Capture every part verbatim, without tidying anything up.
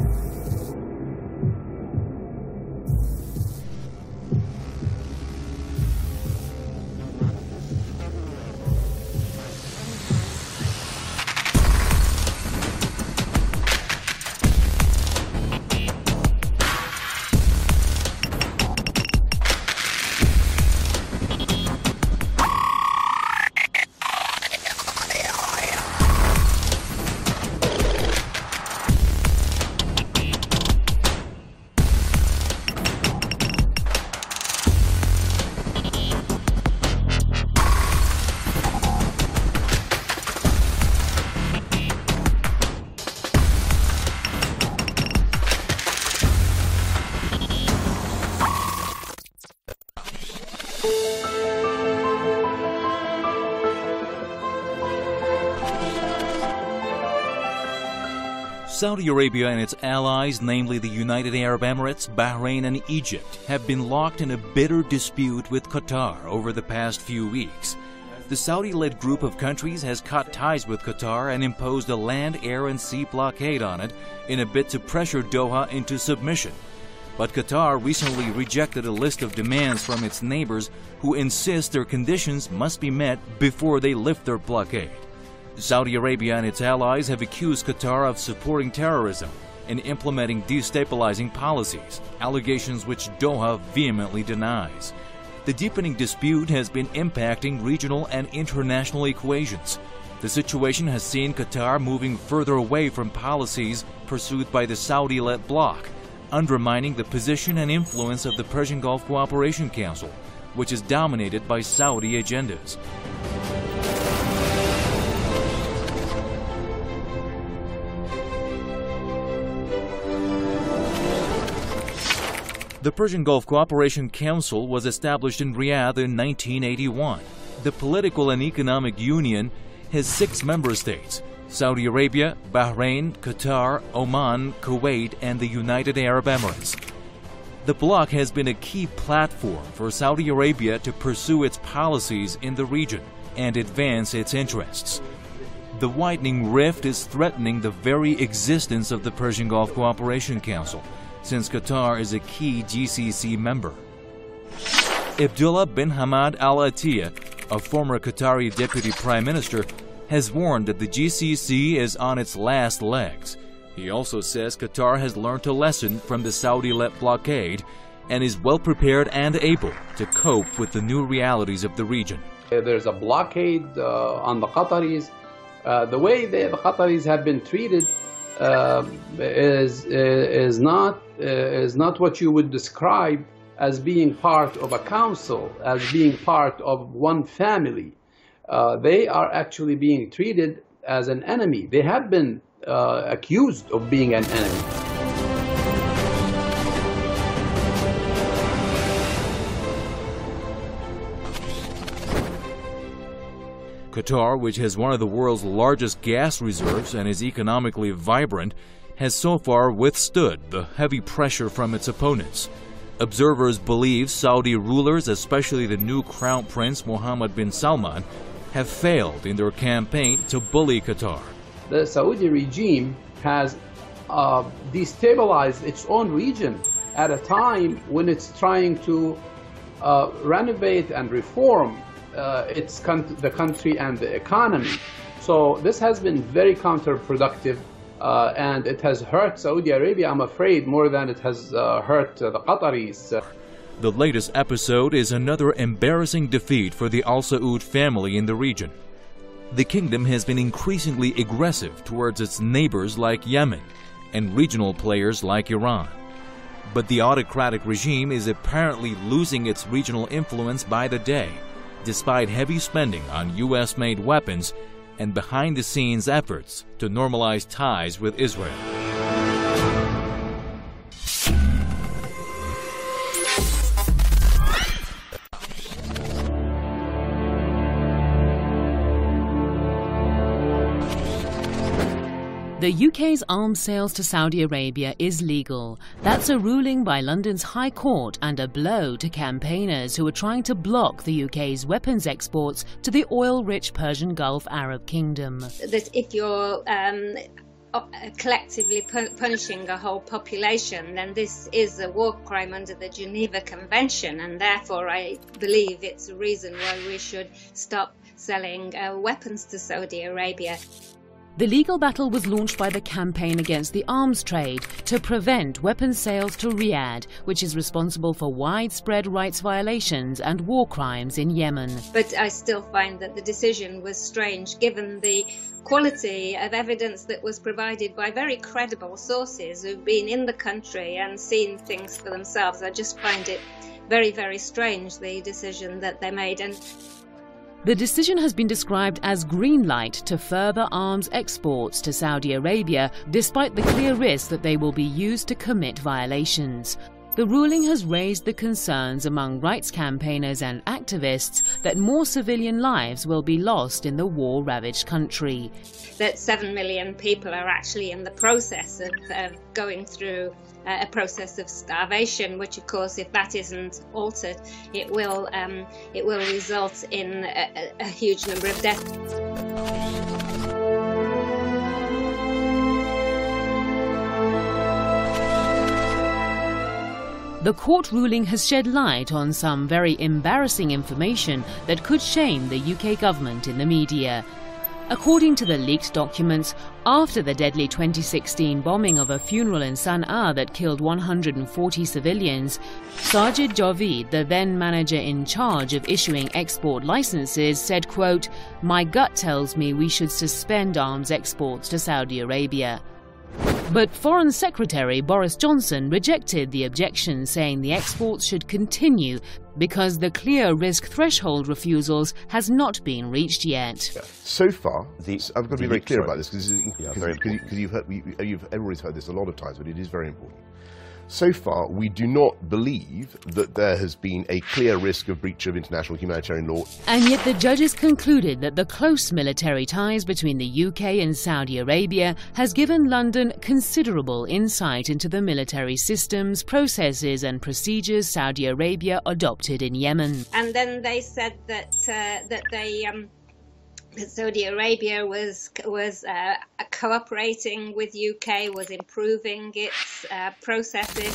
Saudi Arabia and its allies, namely the United Arab Emirates, Bahrain, and Egypt, have been locked in a bitter dispute with Qatar over the past few weeks. The Saudi-led group of countries has cut ties with Qatar and imposed a land, air, and sea blockade on it in a bid to pressure Doha into submission. But Qatar recently rejected a list of demands from its neighbors who insist their conditions must be met before they lift their blockade. Saudi Arabia and its allies have accused Qatar of supporting terrorism and implementing destabilizing policies, allegations which Doha vehemently denies. The deepening dispute has been impacting regional and international equations. The situation has seen Qatar moving further away from policies pursued by the Saudi-led bloc, undermining the position and influence of the Persian Gulf Cooperation Council, which is dominated by Saudi agendas. The Persian Gulf Cooperation Council was established in Riyadh in nineteen eighty-one. The political and economic union has six member states: Saudi Arabia, Bahrain, Qatar, Oman, Kuwait, and the United Arab Emirates. The bloc has been a key platform for Saudi Arabia to pursue its policies in the region and advance its interests. The widening rift is threatening the very existence of the Persian Gulf Cooperation Council, since Qatar is a key G C C member. Abdullah bin Hamad Al Attiyah, a former Qatari deputy prime minister, has warned that the G C C is on its last legs. He also says Qatar has learned a lesson from the Saudi-led blockade and is well prepared and able to cope with the new realities of the region. There's a blockade uh, on the Qataris. Uh, the way the, the Qataris have been treated uh, is is not uh, is not what you would describe as being part of a council, as being part of one family. Uh, they are actually being treated as an enemy. They have been uh, accused of being an enemy. Qatar, which has one of the world's largest gas reserves and is economically vibrant, has so far withstood the heavy pressure from its opponents. Observers believe Saudi rulers, especially the new Crown Prince Mohammed bin Salman, have failed in their campaign to bully Qatar. The Saudi regime has uh, destabilized its own region at a time when it's trying to uh, renovate and reform uh, its the country and the economy. So this has been very counterproductive, uh, and it has hurt Saudi Arabia, I'm afraid, more than it has uh, hurt uh, the Qataris. The latest episode is another embarrassing defeat for the Al Saud family in the region. The kingdom has been increasingly aggressive towards its neighbors like Yemen and regional players like Iran. But the autocratic regime is apparently losing its regional influence by the day, despite heavy spending on U S-made weapons and behind-the-scenes efforts to normalize ties with Israel. The U K's arms sales to Saudi Arabia is legal. That's a ruling by London's High Court and a blow to campaigners who are trying to block the U K's weapons exports to the oil-rich Persian Gulf Arab Kingdom. That if you're um, collectively punishing a whole population, then this is a war crime under the Geneva Convention, and therefore I believe it's a reason why we should stop selling uh, weapons to Saudi Arabia. The legal battle was launched by the Campaign Against the Arms Trade to prevent weapons sales to Riyadh, which is responsible for widespread rights violations and war crimes in Yemen. But I still find that the decision was strange, given the quality of evidence that was provided by very credible sources who've been in the country and seen things for themselves. I just find it very, very strange, the decision that they made. And the decision has been described as green light to further arms exports to Saudi Arabia, despite the clear risk that they will be used to commit violations. The ruling has raised the concerns among rights campaigners and activists that more civilian lives will be lost in the war-ravaged country. That seven million people are actually in the process of uh, going through uh, a process of starvation, which of course, if that isn't altered, it will, um, it will result in a, a huge number of deaths. The court ruling has shed light on some very embarrassing information that could shame the U K government in the media. According to the leaked documents, after the deadly twenty sixteen bombing of a funeral in Sana'a that killed one hundred forty civilians, Sajid Javid, the then manager in charge of issuing export licenses, said, quote, "My gut tells me we should suspend arms exports to Saudi Arabia." But Foreign Secretary Boris Johnson rejected the objection, saying the exports should continue because the clear risk threshold refusals has not been reached yet. Yeah. So far, the, I've got to be very clear sorry. about this because Yeah, you've heard, you, you've everybody's heard this a lot of times, but it is very important. So far, we do not believe that there has been a clear risk of breach of international humanitarian law. And yet the judges concluded that the close military ties between the U K and Saudi Arabia has given London considerable insight into the military systems, processes and procedures Saudi Arabia adopted in Yemen. And then they said that, uh, that they... Um Saudi Arabia was was uh, cooperating with U K, was improving its uh, processes.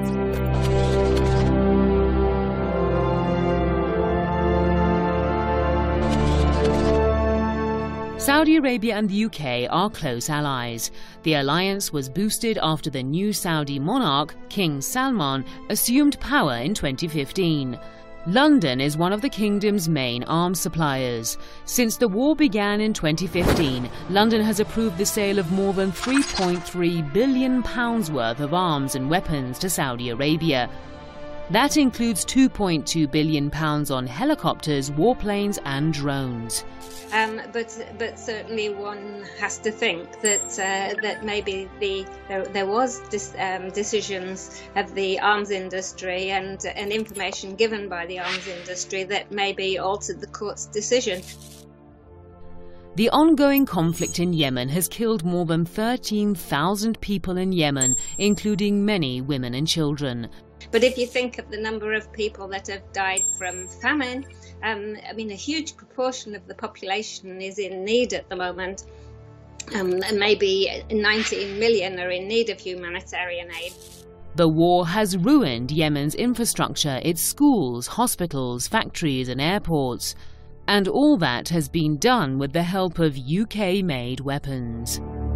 Saudi Arabia and the U K are close allies. The alliance was boosted after the new Saudi monarch, King Salman, assumed power in twenty fifteen. London is one of the kingdom's main arms suppliers. Since the war began in twenty fifteen, London has approved the sale of more than three point three billion pounds worth of arms and weapons to Saudi Arabia. That includes two point two billion pounds on helicopters, warplanes and drones. Um, but but certainly one has to think that uh, that maybe the there, there was dis, um, decisions of the arms industry and and information given by the arms industry that maybe altered the court's decision. The ongoing conflict in Yemen has killed more than thirteen thousand people in Yemen, including many women and children. But if you think of the number of people that have died from famine, um, I mean, a huge proportion of the population is in need at the moment. Um, and maybe nineteen million are in need of humanitarian aid. The war has ruined Yemen's infrastructure, its schools, hospitals, factories and airports. And all that has been done with the help of U K-made weapons.